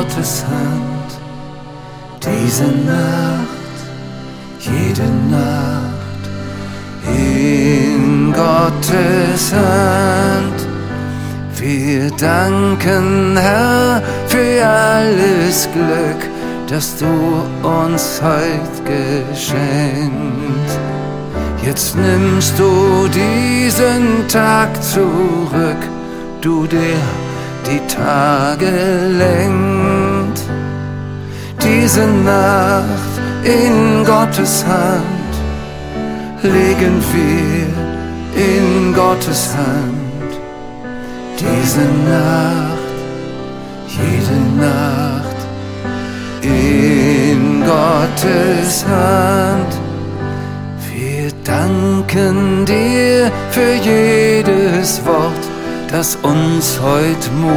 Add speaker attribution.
Speaker 1: Gottes Hand. Diese Nacht, jede Nacht in Gottes Hand. Wir danken, Herr, für alles Glück, das du uns heut geschenkt. Jetzt nimmst du diesen Tag zurück, du der die Tage lenkt. Diese Nacht in Gottes Hand legen wir in Gottes Hand. Diese Nacht, jede Nacht in Gottes Hand. Wir danken dir für jedes Wort, das uns heut Mut